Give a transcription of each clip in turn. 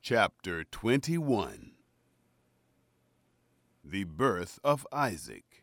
Chapter 21. The Birth of Isaac.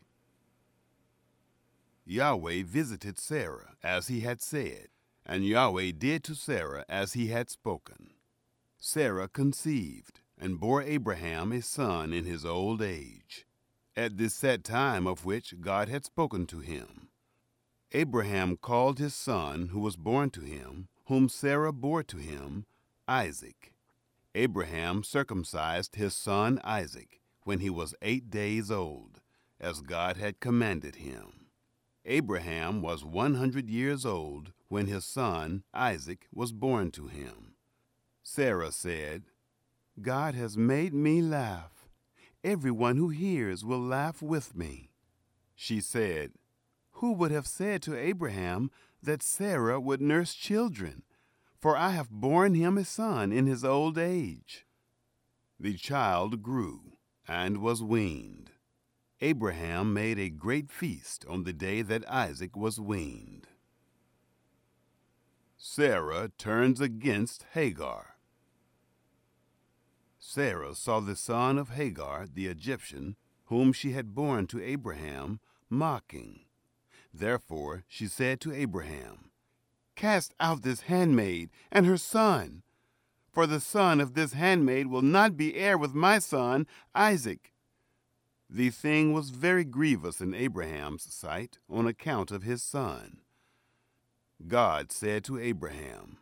Yahweh visited Sarah as he had said, and Yahweh did to Sarah as he had spoken. Sarah conceived, and bore Abraham a son in his old age, at the set time of which God had spoken to him. Abraham called his son who was born to him, whom Sarah bore to him, Isaac. Abraham circumcised his son Isaac when he was 8 days old, as God had commanded him. Abraham was 100 years old when his son Isaac was born to him. Sarah said, "God has made me laugh. Everyone who hears will laugh with me." She said, "Who would have said to Abraham that Sarah would nurse children? For I have borne him a son in his old age." The child grew and was weaned. Abraham made a great feast on the day that Isaac was weaned. Sarah turns against Hagar. Sarah saw the son of Hagar, the Egyptian, whom she had borne to Abraham, mocking. Therefore she said to Abraham, "Cast out this handmaid and her son, for the son of this handmaid will not be heir with my son Isaac." The thing was very grievous in Abraham's sight on account of his son. God said to Abraham,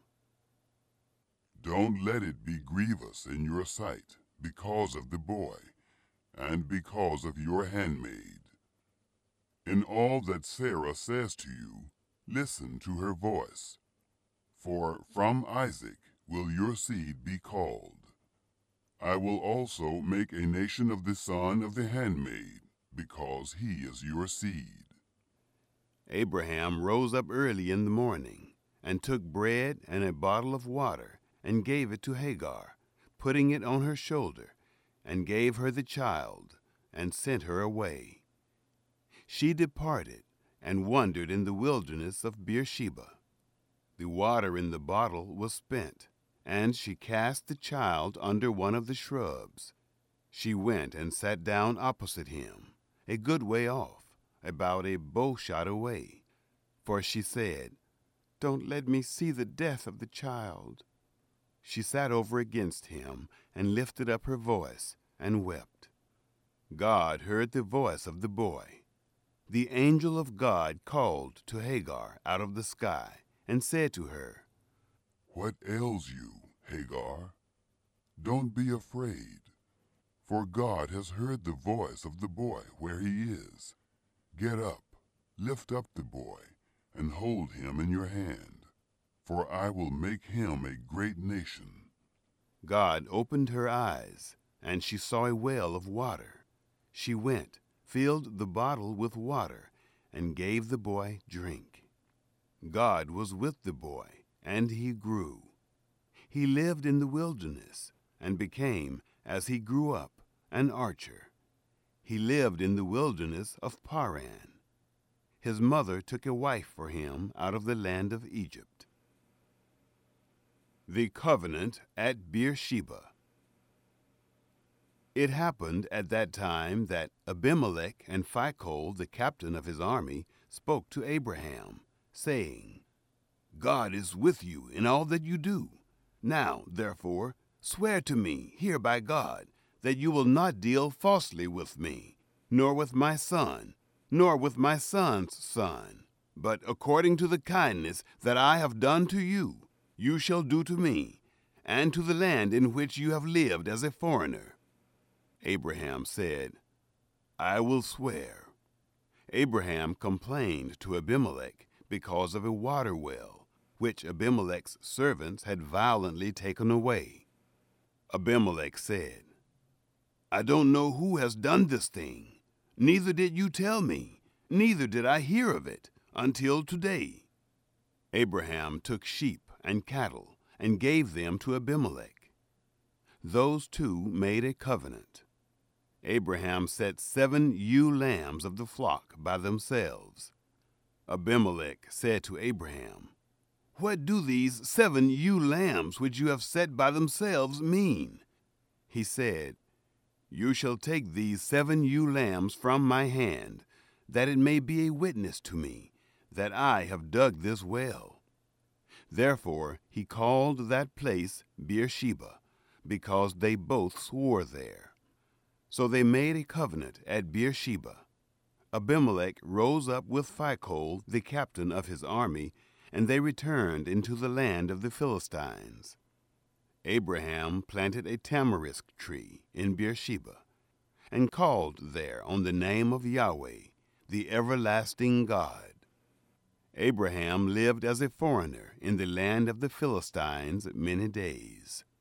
"Don't let it be grievous in your sight because of the boy, and because of your handmaid. In all that Sarah says to you, listen to her voice. For from Isaac will your seed be called. I will also make a nation of the son of the handmaid, because he is your seed." Abraham rose up early in the morning, and took bread and a bottle of water, and gave it to Hagar, putting it on her shoulder, and gave her the child, and sent her away. She departed, and wandered in the wilderness of Beersheba. The water in the bottle was spent, and she cast the child under one of the shrubs. She went and sat down opposite him, a good way off, about a bow-shot away. For she said, "Don't let me see the death of the child." She sat over against him, and lifted up her voice, and wept. God heard the voice of the boy. The angel of God called to Hagar out of the sky, and said to her, "What ails you, Hagar? Don't be afraid, for God has heard the voice of the boy where he is. Get up, lift up the boy, and hold him in your hand, for I will make him a great nation." God opened her eyes, and she saw a well of water. She went, filled the bottle with water, and gave the boy drink. God was with the boy, and he grew. He lived in the wilderness, and became, as he grew up, an archer. He lived in the wilderness of Paran. His mother took a wife for him out of the land of Egypt. The covenant at Beersheba. It happened at that time that Abimelech and Phicol, the captain of his army, spoke to Abraham, saying, "God is with you in all that you do. Now, therefore, swear to me here by God that you will not deal falsely with me, nor with my son, nor with my son's son, but according to the kindness that I have done to you, you shall do to me, and to the land in which you have lived as a foreigner." Abraham said, "I will swear." Abraham complained to Abimelech because of a water well, which Abimelech's servants had violently taken away. Abimelech said, "I don't know who has done this thing. Neither did you tell me, neither did I hear of it until today." Abraham took sheep and cattle and gave them to Abimelech. Those two made a covenant. Abraham set 7 ewe lambs of the flock by themselves. Abimelech said to Abraham, "What do these 7 ewe lambs which you have set by themselves mean?" He said, "You shall take these 7 ewe lambs from my hand, that it may be a witness to me that I have dug this well." Therefore he called that place Beersheba, because they both swore there. So they made a covenant at Beersheba. Abimelech rose up with Phicol, the captain of his army, and they returned into the land of the Philistines. Abraham planted a tamarisk tree in Beersheba, and called there on the name of Yahweh, the everlasting God. Abraham lived as a foreigner in the land of the Philistines many days.